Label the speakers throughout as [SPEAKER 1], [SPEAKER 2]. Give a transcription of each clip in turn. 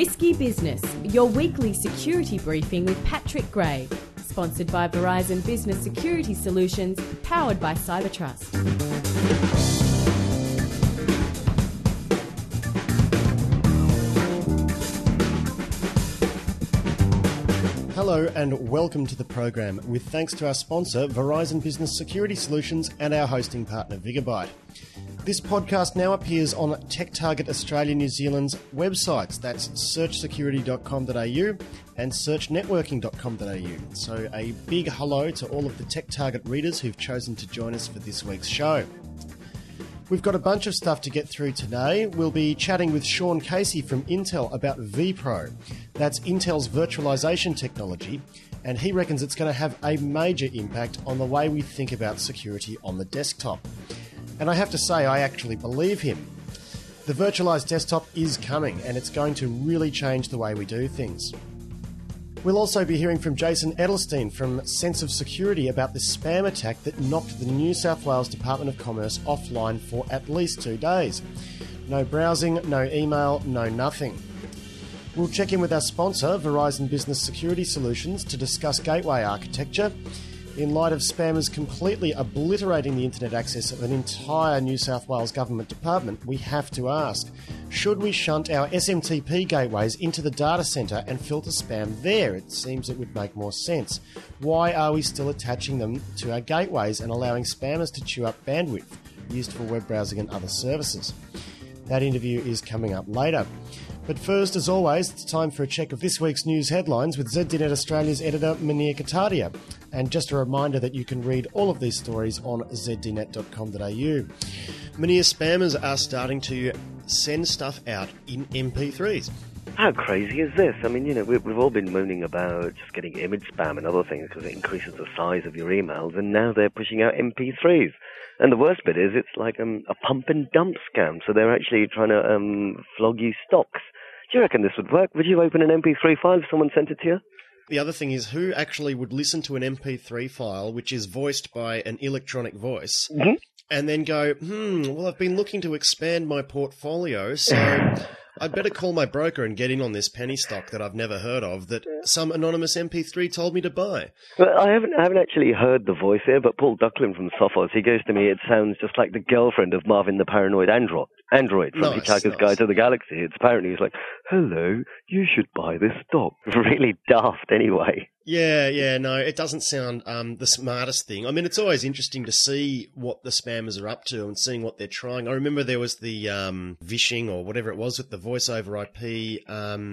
[SPEAKER 1] Risky Business, your weekly security briefing with Patrick Gray. Sponsored by Verizon Business Security Solutions, powered by Cybertrust.
[SPEAKER 2] Hello and welcome to the program, with thanks to our sponsor, Verizon Business Security Solutions, and our hosting partner, Vigabyte. This podcast now appears on TechTarget Australia New Zealand's websites. That's searchsecurity.com.au and searchnetworking.com.au. So a big hello to all of the TechTarget readers who've chosen to join us for this week's show. We've got a bunch of stuff to get through today. We'll be chatting with Sean Casey from Intel about vPro. That's Intel's virtualization technology, and he reckons it's going to have a major impact on the way we think about security on the desktop. And I have to say, I actually believe him. The virtualized desktop is coming, and it's going to really change the way we do things. We'll also be hearing from Jason Edelstein from Sense of Security about the spam attack that knocked the New South Wales Department of Commerce offline for at least 2 days. No browsing, no email, no nothing. We'll check in with our sponsor, Verizon Business Security Solutions, to discuss gateway architecture. In light of spammers completely obliterating the internet access of an entire New South Wales government department, we have to ask, should we shunt our SMTP gateways into the data centre and filter spam there? It seems it would make more sense. Why are we still attaching them to our gateways and allowing spammers to chew up bandwidth used for web browsing and other services? That interview is coming up later. But first, as always, it's time for a check of this week's news headlines with ZDNet Australia's editor, Munir Katadia. And just a reminder that you can read all of these stories on zdnet.com.au. Munir, spammers are starting to send stuff out in MP3s.
[SPEAKER 3] How crazy is this? I mean, you know, we've all been moaning about just getting image spam and other things because it increases the size of your emails, and now they're pushing out MP3s. And the worst bit is it's like a pump and dump scam, so they're actually trying to flog you stocks. Do you reckon this would work? Would you open an MP3 file if someone sent it to you?
[SPEAKER 2] The other thing is, who actually would listen to an MP3 file which is voiced by an electronic voice and then go, well, I've been looking to expand my portfolio, so I'd better call my broker and get in on this penny stock that I've never heard of that some anonymous MP3 told me to buy.
[SPEAKER 3] Well, I haven't actually heard the voice here, but Paul Ducklin from Sophos, he goes to me, it sounds just like the girlfriend of Marvin the Paranoid Android from Hitchhiker's Guide to the Galaxy. It's apparently he's like, hello, you should buy this stock. Really daft anyway.
[SPEAKER 2] Yeah, no, it doesn't sound the smartest thing. I mean, it's always interesting to see what the spammers are up to and seeing what they're trying. I remember there was the vishing or whatever it was with the voice over IP.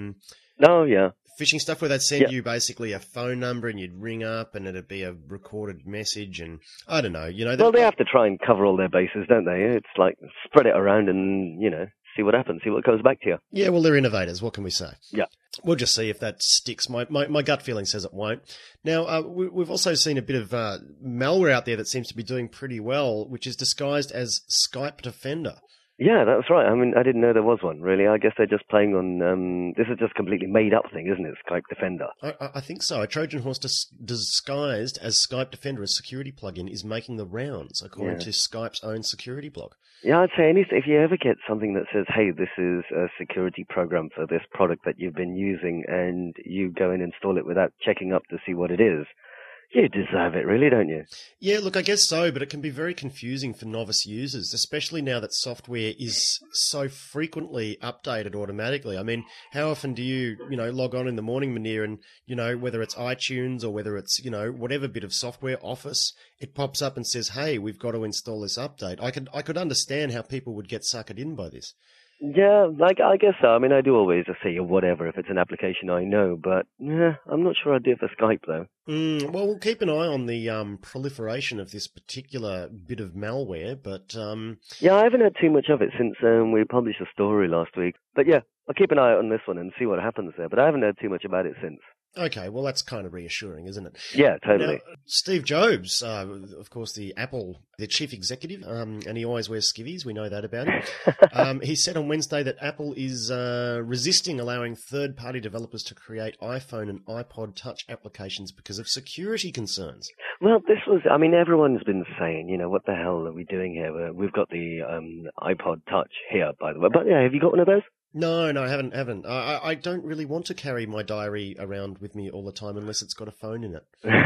[SPEAKER 2] Phishing stuff where they'd send you basically a phone number and you'd ring up and it'd be a recorded message, and I don't know, you know.
[SPEAKER 3] Well, they have to try and cover all their bases, don't they? It's like spread it around and, you know, see what happens, see what comes back to you.
[SPEAKER 2] Yeah, well, they're innovators. What can we say?
[SPEAKER 3] Yeah.
[SPEAKER 2] We'll just see if that sticks. My gut feeling says it won't. Now, we've also seen a bit of malware out there that seems to be doing pretty well, which is disguised as Skype Defender.
[SPEAKER 3] Yeah, that's right. I mean, I didn't know there was one, really. I guess they're just playing on... this is just a completely made-up thing, isn't it? Skype Defender.
[SPEAKER 2] I think so. A Trojan horse disguised as Skype Defender, a security plugin, is making the rounds, according to Skype's own security blog.
[SPEAKER 3] Yeah, I'd say if you ever get something that says, hey, this is a security program for this product that you've been using, and you go and install it without checking up to see what it is, you deserve it, really, don't you?
[SPEAKER 2] Yeah, look, I guess so, but it can be very confusing for novice users, especially now that software is so frequently updated automatically. I mean, how often do you log on in the morning, Munir, and, whether it's iTunes or whether it's, whatever bit of software, Office, it pops up and says, hey, we've got to install this update. I could understand how people would get suckered in by this.
[SPEAKER 3] Yeah, I guess so. I mean, I do always say whatever if it's an application I know, but I'm not sure I'd do it for Skype, though.
[SPEAKER 2] Well, we'll keep an eye on the proliferation of this particular bit of malware, but...
[SPEAKER 3] Yeah, I haven't had too much of it since we published a story last week. But yeah, I'll keep an eye on this one and see what happens there, but I haven't heard too much about it since.
[SPEAKER 2] Okay, well, that's kind of reassuring, isn't it?
[SPEAKER 3] Yeah, totally.
[SPEAKER 2] Now, Steve Jobs, of course, the chief executive, and he always wears skivvies, we know that about him. He said on Wednesday that Apple is resisting allowing third-party developers to create iPhone and iPod Touch applications because of security concerns.
[SPEAKER 3] Well, everyone's been saying, what the hell are we doing here? We've got the iPod Touch here, by the way. But yeah, have you got one of those?
[SPEAKER 2] No, I haven't. I don't really want to carry my diary around with me all the time unless it's got a phone in it.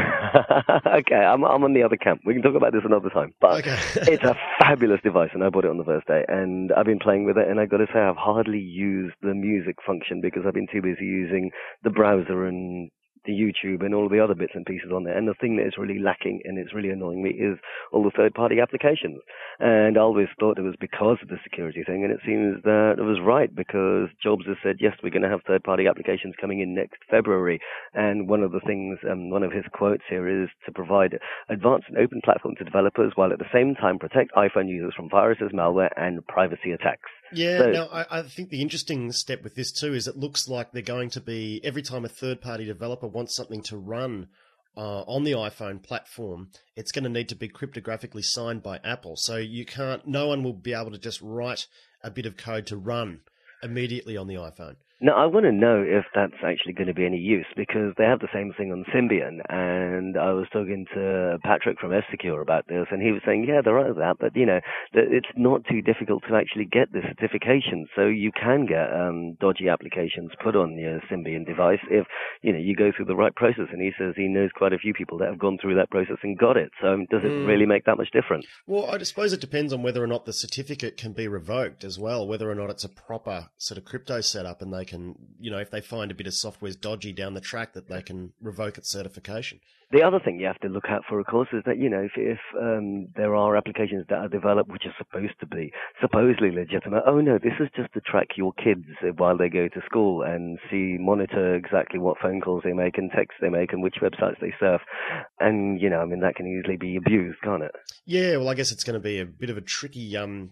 [SPEAKER 3] Okay, I'm on the other camp. We can talk about this another time. But
[SPEAKER 2] Okay.
[SPEAKER 3] it's a fabulous device, and I bought it on the first day, and I've been playing with it, and I've got to say I've hardly used the music function because I've been too busy using the browser and the YouTube and all the other bits and pieces on there. And the thing that is really lacking and it's really annoying me is all the third-party applications. And I always thought it was because of the security thing, and it seems that it was right because Jobs has said, yes, we're going to have third-party applications coming in next February. And one of the things, one of his quotes here is to provide advanced and open platform to developers while at the same time protect iPhone users from viruses, malware, and privacy attacks.
[SPEAKER 2] Yeah,
[SPEAKER 3] So,
[SPEAKER 2] now I think the interesting step with this too is it looks like they're going to be, every time a third-party developer wants something to run on the iPhone platform, it's going to need to be cryptographically signed by Apple. So no one will be able to just write a bit of code to run immediately on the iPhone.
[SPEAKER 3] Now, I want to know if that's actually going to be any use because they have the same thing on Symbian. And I was talking to Patrick from F-Secure about this, and he was saying, yeah, there are that, but, it's not too difficult to actually get the certification. So you can get dodgy applications put on your Symbian device if, you go through the right process. And he says he knows quite a few people that have gone through that process and got it. So does it really make that much difference?
[SPEAKER 2] Well, I suppose it depends on whether or not the certificate can be revoked as well, whether or not it's a proper sort of crypto setup and they can, if they find a bit of software's dodgy down the track, that they can revoke its certification.
[SPEAKER 3] The other thing you have to look out for, of course, is that, if there are applications that are developed which are supposed to be supposedly legitimate, oh no, this is just to track your kids while they go to school and monitor exactly what phone calls they make and texts they make and which websites they surf. And, that can easily be abused, can't it?
[SPEAKER 2] Yeah, well, I guess it's going to be a bit of a tricky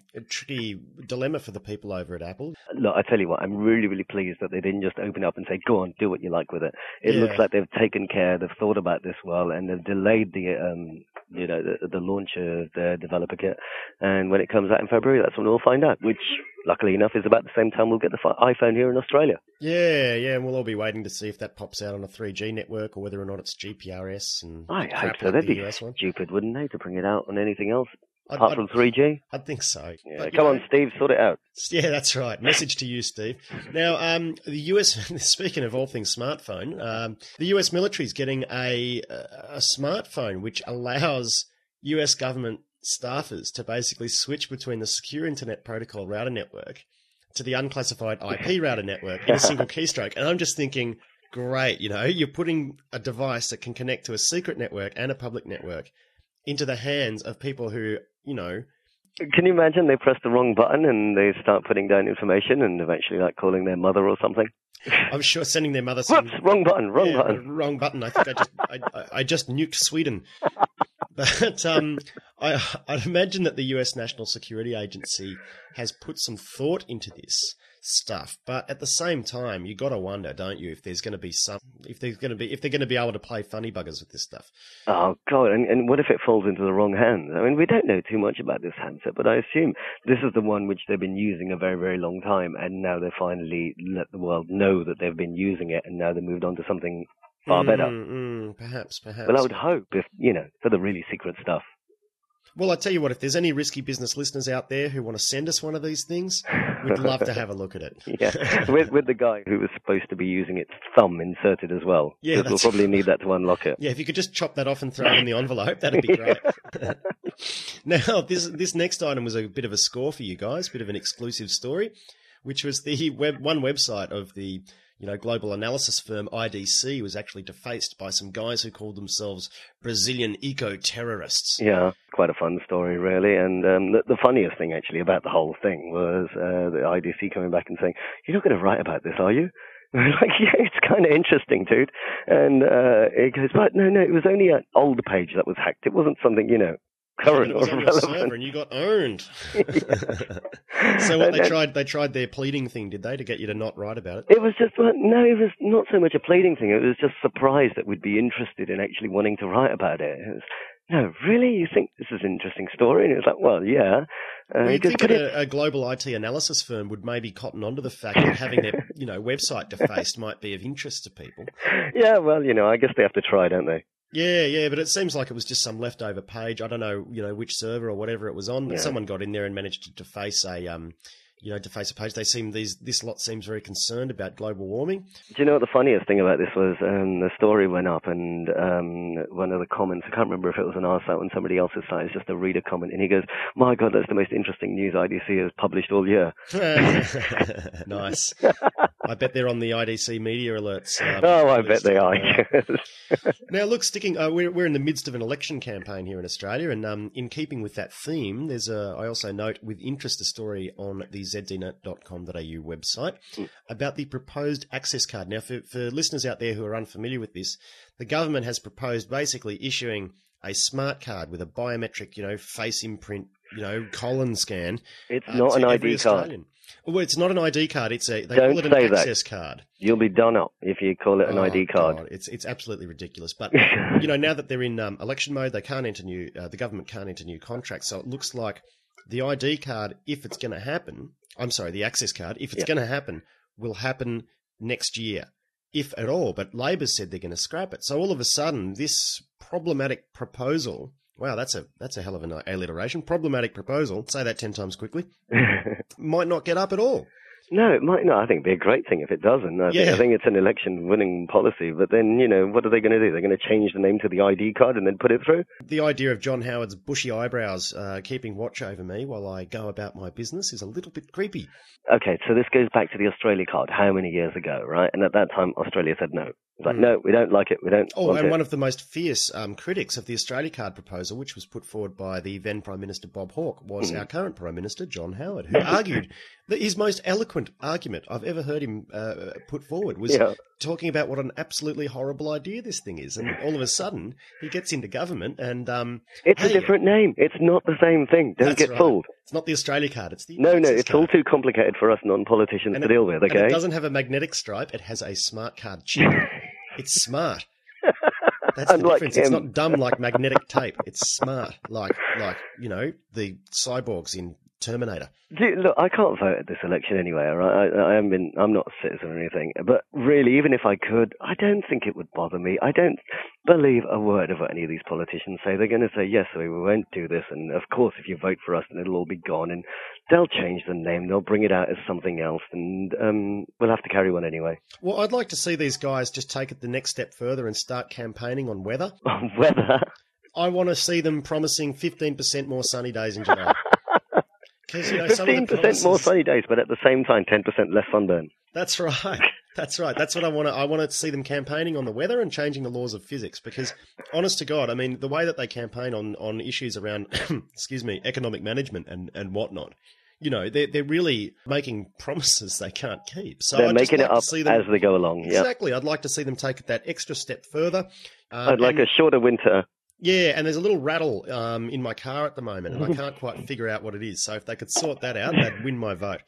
[SPEAKER 2] dilemma for the people over at Apple.
[SPEAKER 3] Look, I tell you what, I'm really, really pleased that they didn't just open up and say, go on, do what you like with it. It looks like they've taken care, they've thought about this well, and they've delayed the launch of the developer kit. And when it comes out in February, that's when we'll find out, which, luckily enough, is about the same time we'll get the iPhone here in Australia.
[SPEAKER 2] Yeah, and we'll all be waiting to see if that pops out on a 3G network or whether or not it's GPRS. And
[SPEAKER 3] I hope so. That'd be stupid, wouldn't they, to bring it out on anything else? Apart from 3G?
[SPEAKER 2] I think so.
[SPEAKER 3] Yeah, but, come on, Steve, sort it out.
[SPEAKER 2] Yeah, that's right. Message to you, Steve. Now, the US, speaking of all things smartphone, the US military is getting a smartphone which allows US government staffers to basically switch between the secure internet protocol router network to the unclassified IP router network in a single keystroke. And I'm just thinking, great, you're putting a device that can connect to a secret network and a public network into the hands of people who,
[SPEAKER 3] Can you imagine they press the wrong button and they start putting down information and eventually calling their mother or something?
[SPEAKER 2] I'm sure sending their mother
[SPEAKER 3] Whoops, wrong button.
[SPEAKER 2] Wrong button. I think I just nuked Sweden. But I'd imagine that the US National Security Agency has put some thought into this stuff, but at the same time, you got to wonder, don't you, if there's going to be if they're going to be able to play funny buggers with this stuff.
[SPEAKER 3] Oh God! And what if it falls into the wrong hands? I mean, we don't know too much about this handset, but I assume this is the one which they've been using a very, very long time, and now they finally let the world know that they've been using it, and now they moved on to something far better.
[SPEAKER 2] Perhaps.
[SPEAKER 3] Well, I would hope if for the really secret stuff.
[SPEAKER 2] Well, I tell you what, if there's any risky business listeners out there who want to send us one of these things, we'd love to have a look at it.
[SPEAKER 3] Yeah, with the guy who was supposed to be using its thumb inserted as well.
[SPEAKER 2] Yeah,
[SPEAKER 3] we'll probably need that to unlock it.
[SPEAKER 2] Yeah, if you could just chop that off and throw it in the envelope, that'd be great. Now, this next item was a bit of a score for you guys, a bit of an exclusive story, which was the one website of the global analysis firm IDC was actually defaced by some guys who called themselves Brazilian eco-terrorists.
[SPEAKER 3] Yeah, quite a fun story, really. And the funniest thing, actually, about the whole thing was the IDC coming back and saying, "You're not going to write about this, are you?" And we're like, yeah, it's kind of interesting, dude. And it goes, but no, it was only an older page that was hacked. It wasn't something, current or relevant.
[SPEAKER 2] And you got owned. So what they tried their pleading thing, did they, to get you to not write about it?
[SPEAKER 3] It was just, no, it was not so much a pleading thing. It was just surprised that we'd be interested in actually wanting to write about it. It was, no, really? You think this is an interesting story? And it was like, well, yeah.
[SPEAKER 2] Well, you'd think that a global IT analysis firm would maybe cotton onto the fact that having their website defaced might be of interest to people.
[SPEAKER 3] Yeah, well, I guess they have to try, don't they?
[SPEAKER 2] Yeah, but it seems like it was just some leftover page. I don't know, which server or whatever it was on, but someone got in there and managed to deface a deface a page. This lot seems very concerned about global warming.
[SPEAKER 3] Do you know what the funniest thing about this was? The story went up, and one of the comments, I can't remember if it was on our site or on somebody else's site, it's just a reader comment, and he goes, "My God, that's the most interesting news IDC has published all year."
[SPEAKER 2] Nice. I bet they're on the IDC media alerts.
[SPEAKER 3] I bet they are.
[SPEAKER 2] Now, look, we're in the midst of an election campaign here in Australia, and in keeping with that theme, I also note with interest a story on the zdnet.com.au website about the proposed access card. Now, for listeners out there who are unfamiliar with this, the government has proposed basically issuing a smart card with a biometric, face imprint, colon scan.
[SPEAKER 3] It's not an ID card.
[SPEAKER 2] Well, it's not an ID card. They
[SPEAKER 3] Don't
[SPEAKER 2] call it an
[SPEAKER 3] say
[SPEAKER 2] access
[SPEAKER 3] that.
[SPEAKER 2] Card.
[SPEAKER 3] You'll be done up if you call it an ID card.
[SPEAKER 2] God, it's absolutely ridiculous. But now that they're in election mode, they can't enter the government can't enter new contracts. So it looks like the ID card, if it's going to happen, the access card, if it's going to happen, will happen next year, if at all. But Labor said they're going to scrap it. So all of a sudden, this problematic proposal. Wow, that's a hell of an alliteration. Problematic proposal, say that 10 times quickly, might not get up at all.
[SPEAKER 3] No, it might not. I think it'd be a great thing if it doesn't. I think it's an election-winning policy. But then, what are they going to do? They're going to change the name to the ID card and then put it through? The
[SPEAKER 2] idea of John Howard's bushy eyebrows keeping watch over me while I go about my business is a little bit creepy.
[SPEAKER 3] Okay, so this goes back to the Australia card, how many years ago, right? And at that time, Australia said no. It's like, no, we don't like it. We don't want it.
[SPEAKER 2] One of the most fierce critics of the Australia card proposal, which was put forward by the then Prime Minister Bob Hawke, was our current Prime Minister, John Howard, who argued that his most eloquent argument I've ever heard him put forward was talking about what an absolutely horrible idea this thing is. And all of a sudden, he gets into government and...
[SPEAKER 3] it's a different name. It's not the same thing. Don't get fooled.
[SPEAKER 2] It's not the Australia card. It's the
[SPEAKER 3] No, it's all too complicated for us non-politicians to deal with, okay?
[SPEAKER 2] And it doesn't have a magnetic stripe. It has a smart card chip. It's smart. That's the difference. It's not dumb like magnetic tape. It's smart like the cyborgs in Terminator.
[SPEAKER 3] Look, I can't vote at this election anyway, all right? I'm not a citizen or anything. But really, even if I could, I don't think it would bother me. I don't believe a word of what any of these politicians say. They're going to say, yes, we won't do this. And of course, if you vote for us, then it'll all be gone. And they'll change the name. They'll bring it out as something else. And we'll have to carry on anyway.
[SPEAKER 2] Well, I'd like to see these guys just take it the next step further and start campaigning on weather.
[SPEAKER 3] On weather?
[SPEAKER 2] I want to see them promising 15% more sunny days in July.
[SPEAKER 3] 15% more sunny days, but at the same time, 10% less sunburn.
[SPEAKER 2] That's right. That's what I want to. I want to see them campaigning on the weather and changing the laws of physics. Because, honest to God, I mean, the way that they campaign on issues around, economic management and whatnot, they're really making promises they can't keep. So
[SPEAKER 3] they're making it up as they go along.
[SPEAKER 2] Exactly. I'd like to see them take that extra step further.
[SPEAKER 3] I'd like a shorter winter.
[SPEAKER 2] Yeah, and there's a little rattle in my car at the moment, and I can't quite figure out what it is. So if they could sort that out, they'd win my vote.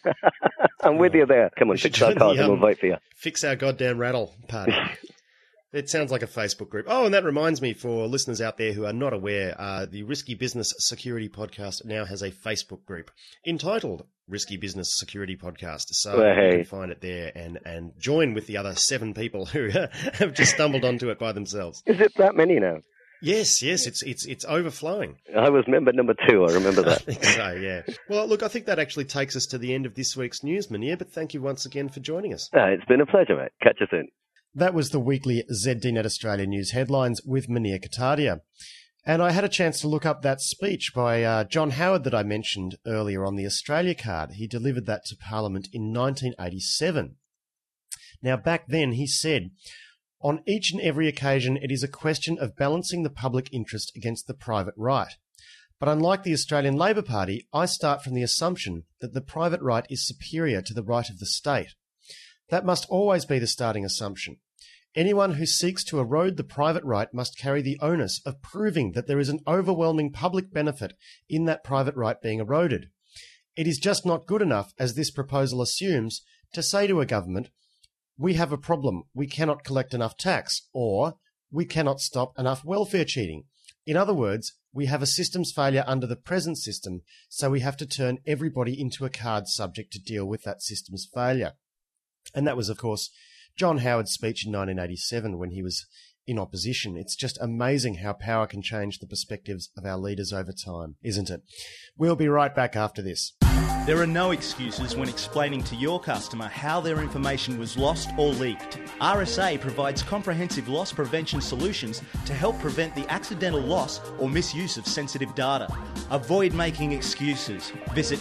[SPEAKER 3] I'm with you there. Come on, fix our cars and we'll vote for you.
[SPEAKER 2] Fix our goddamn rattle party. It sounds like a Facebook group. Oh, and that reminds me, for listeners out there who are not aware, the Risky Business Security Podcast now has a Facebook group entitled Risky Business Security Podcast. So you can find it there and join with the other 7 people who have just stumbled onto it by themselves.
[SPEAKER 3] Is it that many now?
[SPEAKER 2] Yes, it's overflowing.
[SPEAKER 3] I was member number 2, I remember that.
[SPEAKER 2] I think so, yeah. Well, look, I think that actually takes us to the end of this week's news, Munir, but thank you once again for joining us.
[SPEAKER 3] It's been a pleasure, mate. Catch you soon.
[SPEAKER 2] That was the weekly ZDNet Australia News Headlines with Munir Katadia. And I had a chance to look up that speech by John Howard that I mentioned earlier on the Australia card. He delivered that to Parliament in 1987. Now, back then, he said, "On each and every occasion, it is a question of balancing the public interest against the private right. But unlike the Australian Labor Party, I start from the assumption that the private right is superior to the right of the state. That must always be the starting assumption. Anyone who seeks to erode the private right must carry the onus of proving that there is an overwhelming public benefit in that private right being eroded. It is just not good enough, as this proposal assumes, to say to a government, we have a problem, we cannot collect enough tax, or we cannot stop enough welfare cheating. In other words, we have a systems failure under the present system, so we have to turn everybody into a card subject to deal with that system's failure." And that was, of course, John Howard's speech in 1987 when he was in opposition. It's just amazing how power can change the perspectives of our leaders over time, isn't it? We'll be right back after this.
[SPEAKER 4] There are no excuses when explaining to your customer how their information was lost or leaked. RSA provides comprehensive loss prevention solutions to help prevent the accidental loss or misuse of sensitive data. Avoid making excuses. Visit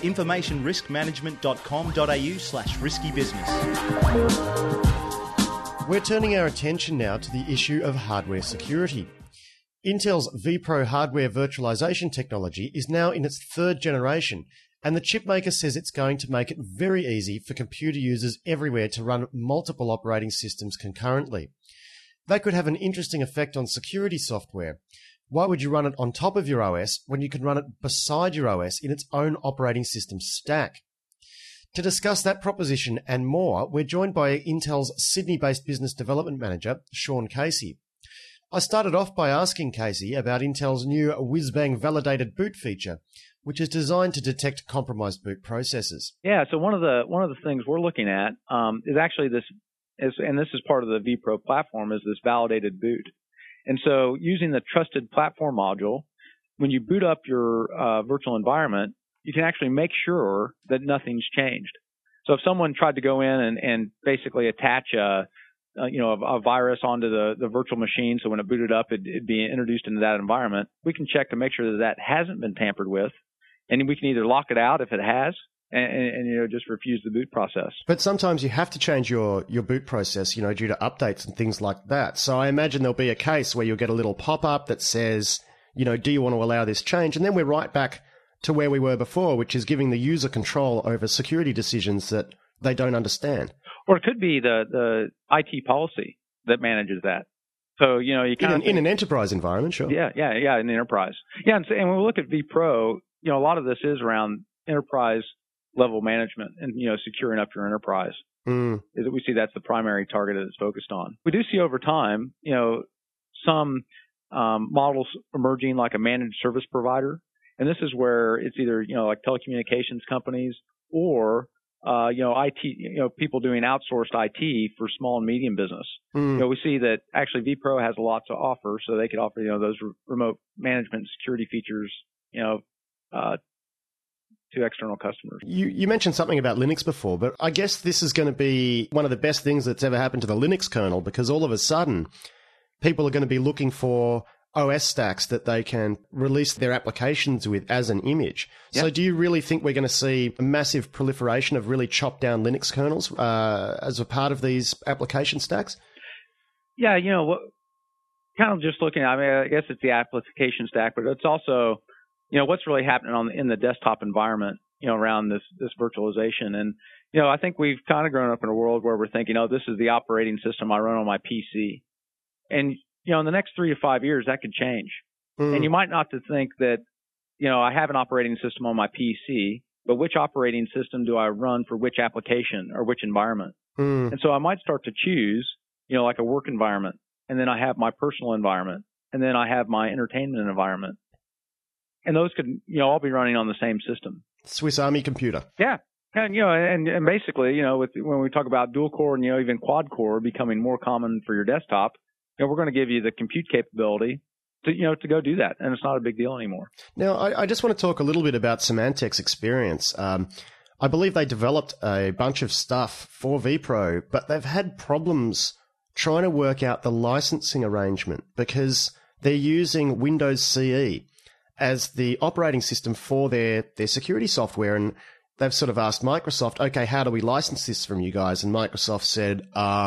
[SPEAKER 4] informationriskmanagement.com.au/riskybusiness.
[SPEAKER 2] We're turning our attention now to the issue of hardware security. Intel's vPro hardware virtualization technology is now in its third generation, and the chipmaker says it's going to make it very easy for computer users everywhere to run multiple operating systems concurrently. That could have an interesting effect on security software. Why would you run it on top of your OS when you can run it beside your OS in its own operating system stack? To discuss that proposition and more, we're joined by Intel's Sydney-based business development manager, Sean Casey. I started off by asking Casey about Intel's new whiz-bang validated boot feature, which is designed to detect compromised boot processes.
[SPEAKER 5] Yeah, so one of the things we're looking at is actually this is part of the vPro platform, is this validated boot. And so using the trusted platform module, when you boot up your virtual environment, you can actually make sure that nothing's changed. So if someone tried to go in and basically attach a virus onto the virtual machine, so when it booted up, it'd be introduced into that environment, we can check to make sure that hasn't been tampered with. And we can either lock it out if it has, and just refuse the boot process.
[SPEAKER 2] But sometimes you have to change your boot process, due to updates and things like that. So I imagine there'll be a case where you'll get a little pop-up that says, do you want to allow this change? And then we're right back to where we were before, which is giving the user control over security decisions that they don't understand.
[SPEAKER 5] Or it could be the IT policy that manages that. So, you kind
[SPEAKER 2] in an enterprise environment, sure.
[SPEAKER 5] Yeah, in the enterprise. Yeah, and when we look at vPro, a lot of this is around enterprise level management and, securing up your enterprise. Is that we see that's the primary target that it's focused on. We do see over time, some models emerging like a managed service provider. And this is where it's either, like telecommunications companies or, IT, people doing outsourced IT for small and medium business. We see that actually vPro has a lot to offer, so they could offer, those remote management security features, to external customers.
[SPEAKER 2] You mentioned something about Linux before, but I guess this is going to be one of the best things that's ever happened to the Linux kernel, because all of a sudden people are going to be looking for OS stacks that they can release their applications with as an image. Yep. So do you really think we're going to see a massive proliferation of really chopped down Linux kernels as a part of these application stacks?
[SPEAKER 5] Yeah, kind of just looking, I guess it's the application stack, but it's also, what's really happening in the desktop environment, around this virtualization. And, I think we've kind of grown up in a world where we're thinking, this is the operating system I run on my PC. And, in the next 3 to 5 years, that could change. And you might not think that, I have an operating system on my PC, but which operating system do I run for which application or which environment? And so I might start to choose, like a work environment, and then I have my personal environment, and then I have my entertainment environment. And those could, all be running on the same system.
[SPEAKER 2] Swiss Army computer.
[SPEAKER 5] Yeah. And, and basically, when we talk about dual core and, even quad core becoming more common for your desktop, we're going to give you the compute capability to go do that. And it's not a big deal anymore.
[SPEAKER 2] Now, I just want to talk a little bit about Symantec's experience. I believe they developed a bunch of stuff for vPro, but they've had problems trying to work out the licensing arrangement because they're using Windows CE as the operating system for their security software. And they've sort of asked Microsoft, okay, how do we license this from you guys? And Microsoft said,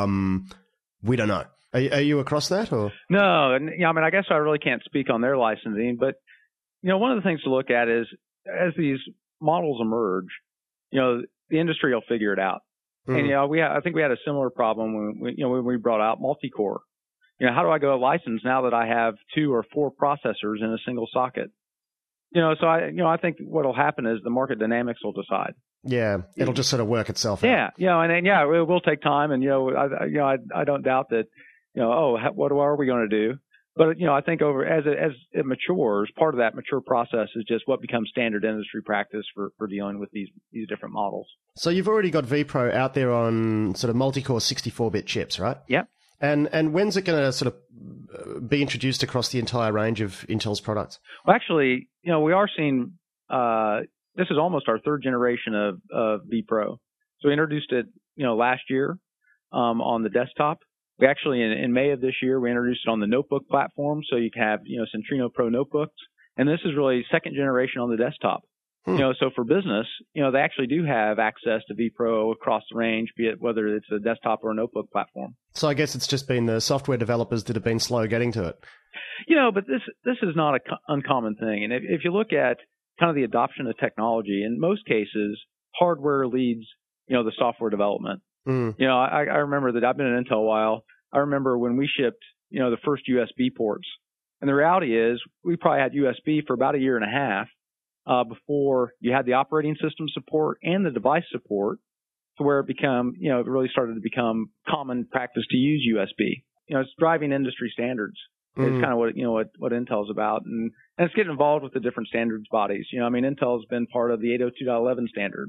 [SPEAKER 2] we don't know. Are you across that? Or?
[SPEAKER 5] No. I guess I really can't speak on their licensing. But, one of the things to look at is as these models emerge, the industry will figure it out. And, I think we had a similar problem when we brought out multi-core. How do I go license now that I have 2 or 4 processors in a single socket? So I think what'll happen is the market dynamics will decide.
[SPEAKER 2] Yeah, it'll just sort of work itself out.
[SPEAKER 5] Yeah, and then it will take time, and I don't doubt that. What are we going to do? But I think as it matures, part of that mature process is just what becomes standard industry practice for dealing with these different models.
[SPEAKER 2] So you've already got vPro out there on sort of multi-core 64-bit chips, right?
[SPEAKER 5] Yeah.
[SPEAKER 2] And when's it going to sort of be introduced across the entire range of Intel's products?
[SPEAKER 5] Well, actually, we are seeing this is almost our third generation of vPro. So we introduced it, last year on the desktop. We actually, in May of this year, we introduced it on the notebook platform. So you can have, Centrino Pro notebooks. And this is really second generation on the desktop. So for business, they actually do have access to vPro across the range, be it whether it's a desktop or a notebook platform.
[SPEAKER 2] So I guess it's just been the software developers that have been slow getting to it.
[SPEAKER 5] But this is not an uncommon thing. And if you look at kind of the adoption of technology, in most cases, hardware leads, the software development. I remember that I've been at Intel a while. I remember when we shipped, the first USB ports. And the reality is we probably had USB for about a year and a half before you had the operating system support and the device support, to where it really started to become common practice to use USB. It's driving industry standards. It's kind of what Intel's about, and it's getting involved with the different standards bodies. Intel's been part of the 802.11 standard.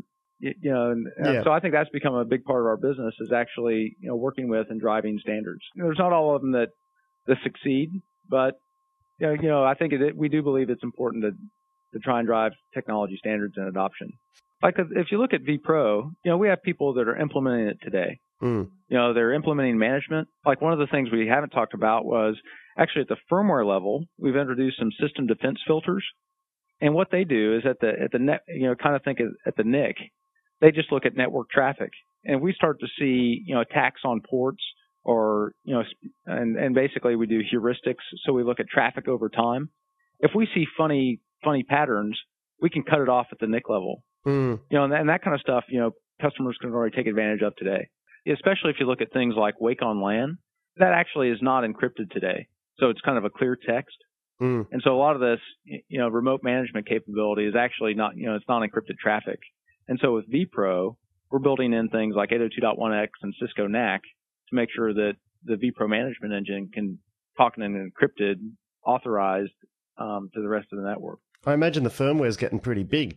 [SPEAKER 5] So I think that's become a big part of our business, is actually working with and driving standards. There's not all of them that succeed, but I think we do believe it's important to try and drive technology standards and adoption. Like if you look at vPro, we have people that are implementing it today. They're implementing management. Like one of the things we haven't talked about was actually at the firmware level, we've introduced some system defense filters. And what they do is at the net, kind of think at the NIC, they just look at network traffic. And we start to see, attacks on ports or, and basically we do heuristics. So we look at traffic over time. If we see funny patterns, we can cut it off at the NIC level. And that kind of stuff, customers can already take advantage of today, especially if you look at things like Wake on LAN. That actually is not encrypted today. So it's kind of a clear text. And so a lot of this, remote management capability is actually not, it's not encrypted traffic. And so with vPro, we're building in things like 802.1x and Cisco NAC to make sure that the vPro management engine can talk in an encrypted, authorized to the rest of the network.
[SPEAKER 2] I imagine the firmware is getting pretty big.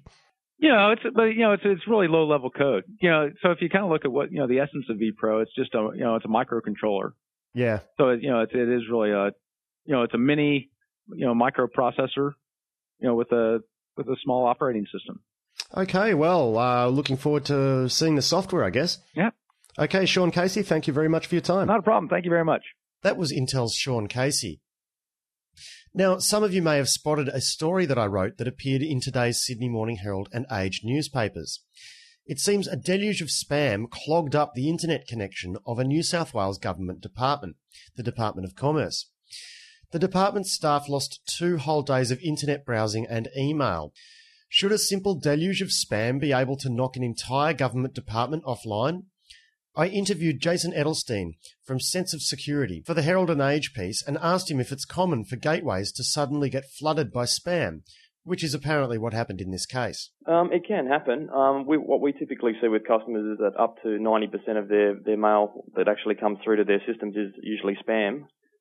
[SPEAKER 5] It's really low level code. So if you kind of look at what the essence of vPro, it's just it's a microcontroller.
[SPEAKER 2] Yeah.
[SPEAKER 5] So it is really it's a mini microprocessor, with a small operating system.
[SPEAKER 2] Okay, well, looking forward to seeing the software, I guess.
[SPEAKER 5] Yeah.
[SPEAKER 2] Okay, Sean Casey, thank you very much for your time.
[SPEAKER 5] Not a problem. Thank you very much.
[SPEAKER 2] That was Intel's Sean Casey. Now, some of you may have spotted a story that I wrote that appeared in today's Sydney Morning Herald and Age newspapers. It seems a deluge of spam clogged up the internet connection of a New South Wales government department, the Department of Commerce. The department's staff lost 2 whole days of internet browsing and email. Should a simple deluge of spam be able to knock an entire government department offline? I interviewed Jason Edelstein from Sense of Security for the Herald and Age piece and asked him if it's common for gateways to suddenly get flooded by spam, which is apparently what happened in this case.
[SPEAKER 6] It can happen. What we typically see with customers is that up to 90% of their mail that actually comes through to their systems is usually spam.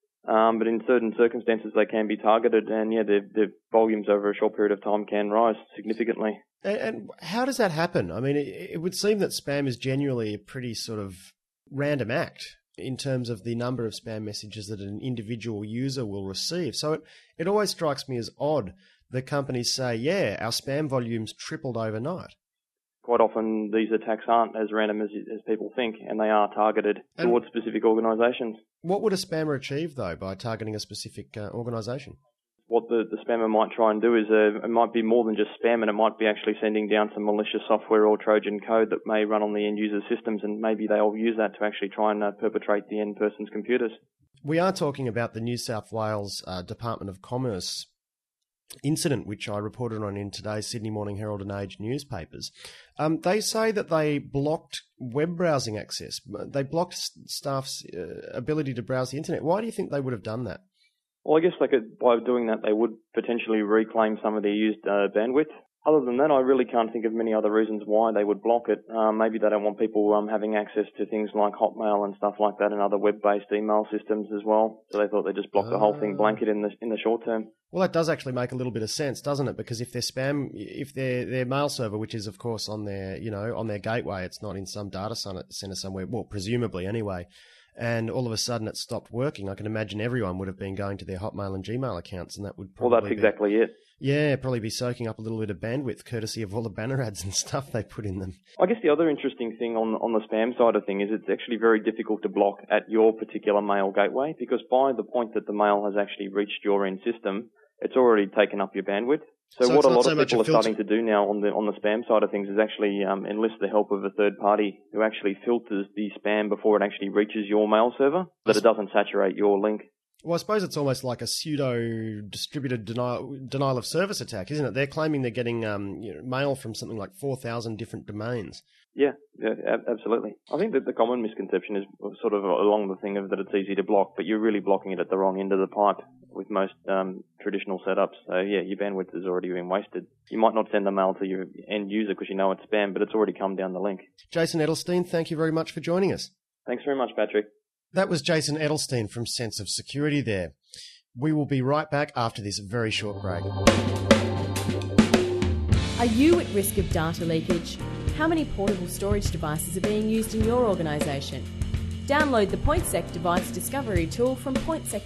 [SPEAKER 6] But in certain circumstances, they can be targeted, and the volumes over a short period of time can rise significantly.
[SPEAKER 2] And how does that happen? I mean, it would seem that spam is genuinely a pretty sort of random act in terms of the number of spam messages that an individual user will receive. So it always strikes me as odd that companies say, yeah, our spam volumes tripled overnight.
[SPEAKER 6] Quite often, these attacks aren't as random as people think, and they are targeted towards specific organisations.
[SPEAKER 2] What would a spammer achieve, though, by targeting a specific organisation?
[SPEAKER 6] What the spammer might try and do is it might be more than just spam, and it might be actually sending down some malicious software or Trojan code that may run on the end user systems, and maybe they'll use that to actually try and perpetrate the end person's computers.
[SPEAKER 2] We are talking about the New South Wales Department of Commerce incident, which I reported on in today's Sydney Morning Herald and Age newspapers. They say that they blocked web browsing access. They blocked staff's ability to browse the internet. Why do you think they would have done that?
[SPEAKER 6] Well, I guess by doing that, they would potentially reclaim some of their used bandwidth. Other than that, I really can't think of many other reasons why they would block it. Maybe they don't want people having access to things like Hotmail and stuff like that and other web-based email systems as well. So they thought they'd just block the whole thing blanket in the short term. Well,
[SPEAKER 2] that does actually make a little bit of sense, doesn't it? Because if their mail server, which is of course on their gateway, it's not in some data center somewhere. Well, presumably anyway. and all of a sudden it stopped working, I can imagine everyone would have been going to their Hotmail and Gmail accounts, and that would probably
[SPEAKER 6] Well, that's exactly it.
[SPEAKER 2] Yeah, probably be soaking up a little bit of bandwidth, courtesy of all the banner ads and stuff they put in them.
[SPEAKER 6] I guess the other interesting thing on the spam side of thing is it's actually very difficult to block at your particular mail gateway, because by the point that the mail has actually reached your end system, it's already taken up your bandwidth. So what a lot of people are starting to do now on the spam side of things is actually enlist the help of a third party who actually filters the spam before it actually reaches your mail server, that it doesn't saturate your link.
[SPEAKER 2] Well, I suppose it's almost like a pseudo-distributed denial of service attack, isn't it? They're claiming they're getting mail from something like 4,000 different domains.
[SPEAKER 6] Yeah, absolutely. I think that the common misconception is sort of along the thing of that it's easy to block, but you're really blocking it at the wrong end of the pipe with most traditional setups. So, yeah, your bandwidth has already been wasted. You might not send the mail to your end user because you know it's spam, but it's already come down the link.
[SPEAKER 2] Jason Edelstein, thank you very much for joining us.
[SPEAKER 6] Thanks very much, Patrick.
[SPEAKER 2] That was Jason Edelstein from Sense of Security there. We will be right back after this very short break.
[SPEAKER 1] Are you at risk of data leakage? How many portable storage devices are being used in your organisation? Download the PointSec Device Discovery Tool from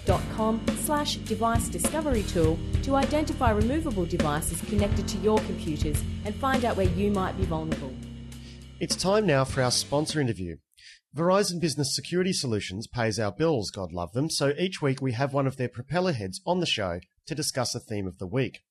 [SPEAKER 1] pointsec.com/device discovery tool to identify removable devices connected to your computers and find out where you might be vulnerable.
[SPEAKER 2] It's time now for our sponsor interview. Verizon Business Security Solutions pays our bills, God love them, so each week we have one of their propeller heads on the show to discuss a theme of the week.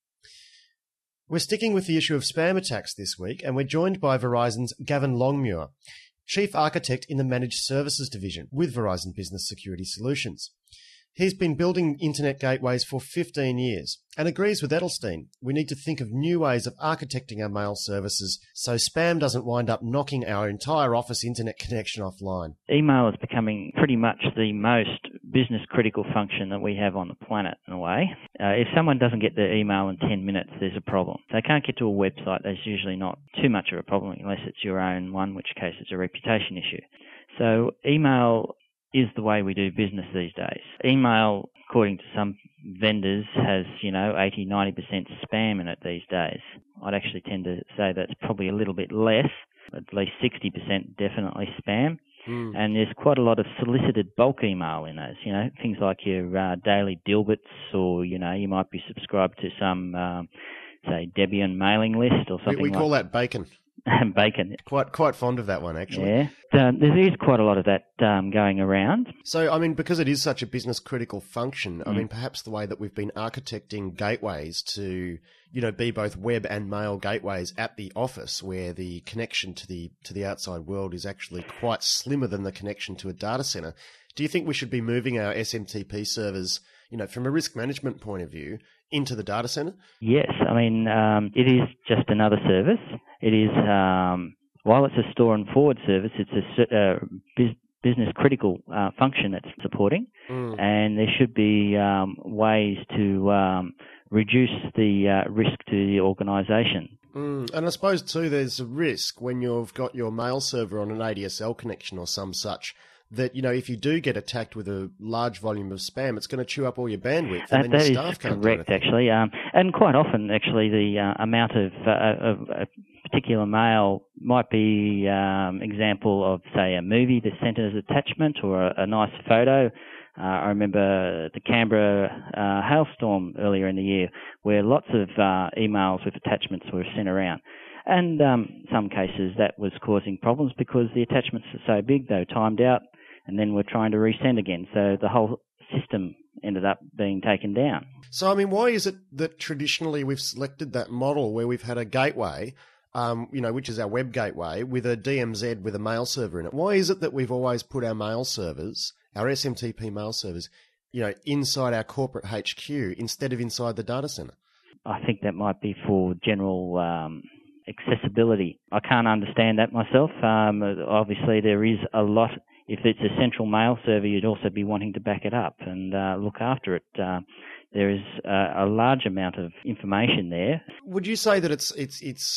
[SPEAKER 2] We're sticking with the issue of spam attacks this week, and we're joined by Verizon's Gavin Longmuir, Chief Architect in the Managed Services Division with Verizon Business Security Solutions. He's been building internet gateways for 15 years and agrees with Edelstein. We need to think of new ways of architecting our mail services so spam doesn't wind up knocking our entire office internet connection offline.
[SPEAKER 7] Email is becoming pretty much the most business-critical function that we have on the planet, in a way. If someone doesn't get their email in 10 minutes, there's a problem. If they can't get to a website, there's usually not too much of a problem unless it's your own one, in which case it's a reputation issue. So email is the way we do business these days. Email, according to some vendors, has, 80-90% spam in it these days. I'd actually tend to say that's probably a little bit less, at least 60% definitely spam. And there's quite a lot of solicited bulk email in those, things like your daily Dilberts, or, you might be subscribed to some, say, Debian mailing list or something.
[SPEAKER 2] We call that bacon.
[SPEAKER 7] Bacon.
[SPEAKER 2] Quite fond of that one, actually.
[SPEAKER 7] Yeah. There is quite a lot of that going around.
[SPEAKER 2] So, because it is such a business-critical function, perhaps the way that we've been architecting gateways to, be both web and mail gateways at the office, where the connection to the outside world is actually quite slimmer than the connection to a data center. Do you think we should be moving our SMTP servers, from a risk management point of view, into the data center?
[SPEAKER 7] Yes. It is just another service. It is, while it's a store and forward service, it's a business critical function it's supporting, and there should be ways to reduce the risk to the organisation.
[SPEAKER 2] And I suppose too, there's a risk when you've got your mail server on an ADSL connection or some such, that, if you do get attacked with a large volume of spam, it's going to chew up all your bandwidth. And then your staff can't do anything. That is correct, actually.
[SPEAKER 7] And quite often, actually, the amount of a particular mail might be example of, say, a movie that's sent as attachment, or a nice photo. I remember the Canberra hailstorm earlier in the year, where lots of emails with attachments were sent around. And some cases that was causing problems because the attachments are so big, they were timed out, and then we're trying to resend again. So the whole system ended up being taken down.
[SPEAKER 2] So, why is it that traditionally we've selected that model where we've had a gateway, which is our web gateway, with a DMZ with a mail server in it? Why is it that we've always put our mail servers, our SMTP mail servers, inside our corporate HQ instead of inside the data center?
[SPEAKER 7] I think that might be for general accessibility. I can't understand that myself. Obviously, there is a lot. If it's a central mail server, you'd also be wanting to back it up and look after it. There is a large amount of information there.
[SPEAKER 2] Would you say that it's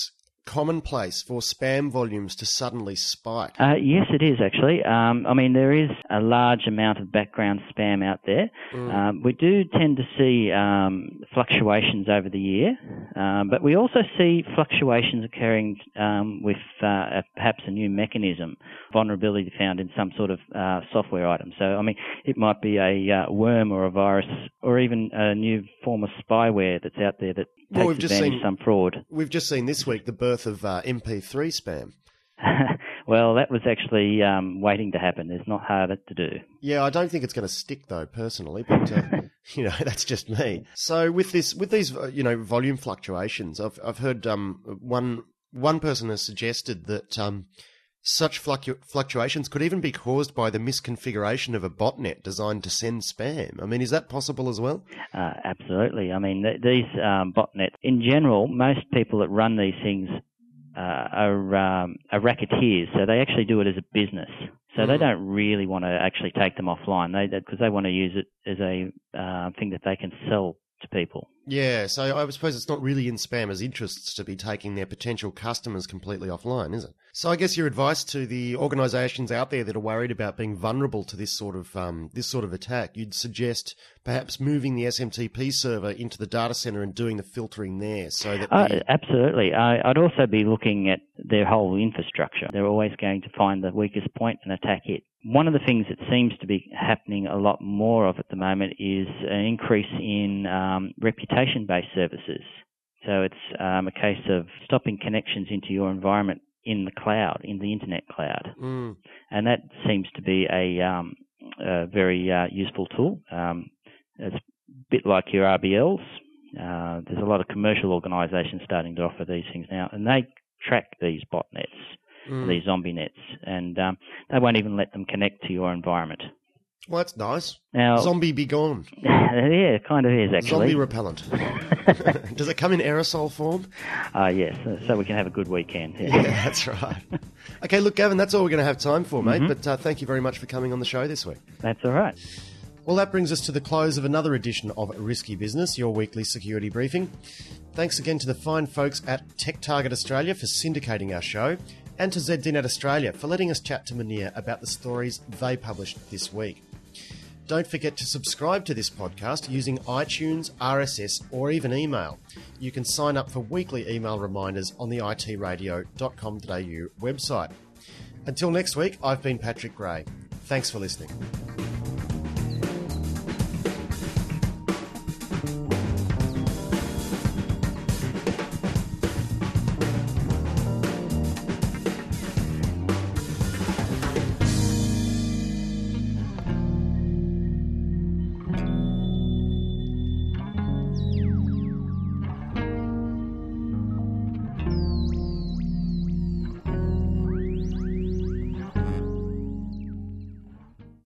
[SPEAKER 2] commonplace for spam volumes to suddenly spike?
[SPEAKER 7] Yes, it is actually. There is a large amount of background spam out there. We do tend to see fluctuations over the year, but we also see fluctuations occurring with perhaps a new mechanism, vulnerability found in some sort of software item. So, it might be a worm or a virus or even a new form of spyware that's out there that takes advantage of some fraud.
[SPEAKER 2] We've just seen this week the birth of MP3 spam.
[SPEAKER 7] Well, that was actually waiting to happen. It's not harder to do.
[SPEAKER 2] Yeah, I don't think it's going to stick though, personally, but that's just me. So with these volume fluctuations, I've heard one person has suggested that such fluctuations could even be caused by the misconfiguration of a botnet designed to send spam. Is that possible as well?
[SPEAKER 7] Absolutely. These botnets, in general, most people that run these things are racketeers, so they actually do it as a business. So they don't really want to actually take them offline, because they want to use it as a thing that they can sell to people.
[SPEAKER 2] Yeah, so I suppose it's not really in spammers' interests to be taking their potential customers completely offline, is it? So I guess your advice to the organisations out there that are worried about being vulnerable to this sort of attack, you'd suggest perhaps moving the SMTP server into the data centre and doing the filtering there, so that
[SPEAKER 7] absolutely. I'd also be looking at their whole infrastructure. They're always going to find the weakest point and attack it. One of the things that seems to be happening a lot more of at the moment is an increase in reputation-based services. So it's a case of stopping connections into your environment in the cloud, in the internet cloud. And that seems to be a very useful tool. It's a bit like your RBLs. There's a lot of commercial organisations starting to offer these things now, and they track these botnets. These zombie nets, and they won't even let them connect to your environment.
[SPEAKER 2] Well, that's nice.
[SPEAKER 7] Now,
[SPEAKER 2] zombie be gone.
[SPEAKER 7] Yeah, it kind of is, actually.
[SPEAKER 2] Zombie repellent. Does it come in aerosol form?
[SPEAKER 7] Yes, so we can have a good weekend.
[SPEAKER 2] Yeah, that's right. Okay, look, Gavin, that's all we're going to have time for, mate, but thank you very much for coming on the show this week.
[SPEAKER 7] That's all right.
[SPEAKER 2] Well, that brings us to the close of another edition of Risky Business, your weekly security briefing. Thanks again to the fine folks at TechTarget Australia for syndicating our show, and to ZDNet Australia for letting us chat to Munir about the stories they published this week. Don't forget to subscribe to this podcast using iTunes, RSS, or even email. You can sign up for weekly email reminders on the itradio.com.au website. Until next week, I've been Patrick Gray. Thanks for listening.